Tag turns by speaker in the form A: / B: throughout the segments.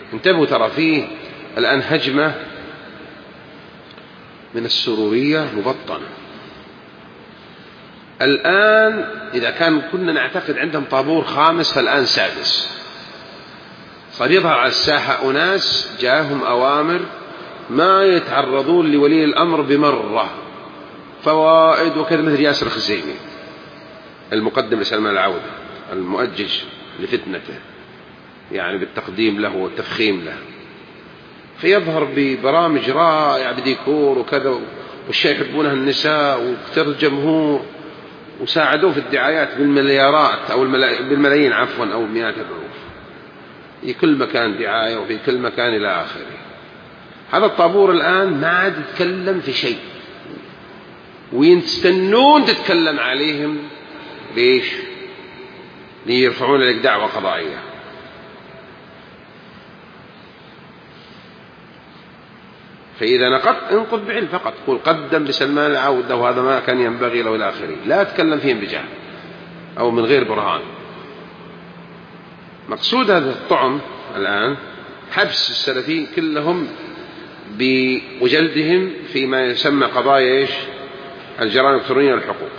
A: انتبهوا، ترى فيه الآن هجمة من السرورية مبطنة. الآن إذا كنا نعتقد عندهم طابور خامس، فالآن سادس. صار يظهر على الساحة أناس جاءهم أوامر ما يتعرضون لولي الأمر بمرة، فوائد وكذا، مثل ياسر الخزيمي المقدم لسلمان العودة المؤجج لفتنته، يعني بالتقديم له والتفخيم له، فيظهر ببرامج رائعة بديكور وكذا، والشيء يحبونها النساء وكثر الجمهور، وساعدوه في الدعايات بالمليارات أو بالملايين عفوا، أو مئات الألوف، في كل مكان دعاية وفي كل مكان إلى آخره. هذا الطابور الآن ما عاد يتكلم في شيء، ويستنون تتكلم عليهم. ليش؟ ليرفعون لك دعوة قضائية. فإذا نقضت انقض بعلم فقط، قل قدم لسلمان العودة وهذا ما كان ينبغي له إلى آخره، لا تتكلم فيهم بجهل أو من غير برهان. مقصود هذا الطعم الآن حبس السلفيين كلهم وجلدهم فيما يسمى قضايا الجرائم الإلكترونية والحقوق،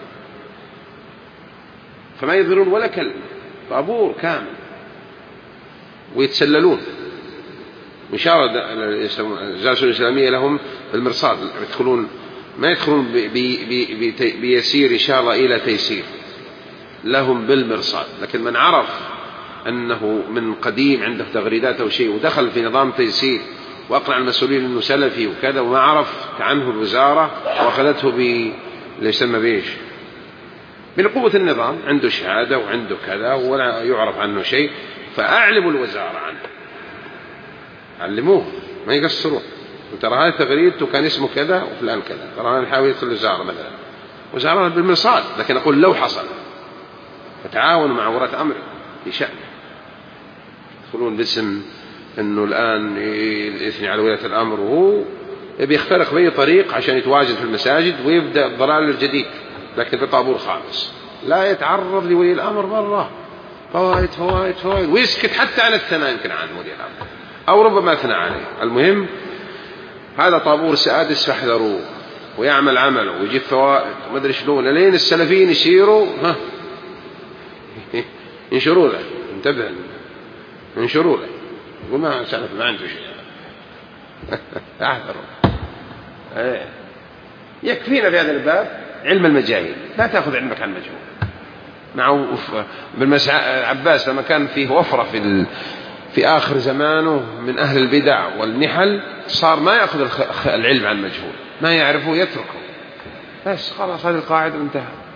A: فما يظهرون ولا كلمة، طابور كامل، ويتسللون. وإشارة الجلسة الإسلامية لهم بالمرصاد، ما يدخلون بيسير إشارة إلى تيسير، لهم بالمرصاد. لكن من عرف أنه من قديم عنده تغريدات أو شيء ودخل في نظام تيسير وأقنع المسؤولين أنه سلفي وكذا، وما عرف عنه الوزارة وأخذته اللي يسمى بإيش، من قوة النظام، عنده شهادة وعنده كذا ولا يعرف عنه شيء، فأعلموا الوزارة عنه، علموه ما يقصرون. وترى هذه تغريدته كان اسمه كذا وفلان كذا، ترى أنا نحاول يدخل الوزارة مثلا، وزارة بالمرصاد، لكن أقول لو حصل فتعاونوا مع ولاة أمر في شأن، يدخلون باسم أنه الآن يثني على ولاة الأمر، وهو بيخترق بأي طريق عشان يتواجد في المساجد ويبدأ الضلال الجديد، لكن بطابور خامس، لا يتعرض لولي الأمر مرة، فوائد فوائد فوائد، ويسكت حتى على الثناء يمكن عن ولي الأمر، أو ربما أثنى عليه. المهم هذا طابور سادس، فاحذروه، ويعمل عمله ويجيب فوائد وما أدري شلون، لين السلفيين يسيروا ينشروا له، انتبه، ينشروا له، يقول ما سلف ما عنده شيء احذروا. يكفينا في هذا الباب علم المجاهيل، لا تأخذ علمك عن مجهول. مع عباس لما كان فيه وفرة في آخر زمانه من أهل البدع والنحل، صار ما يأخذ العلم عن مجهول، ما يعرفه يتركه، بس خلاص هذه القاعدة انتهى.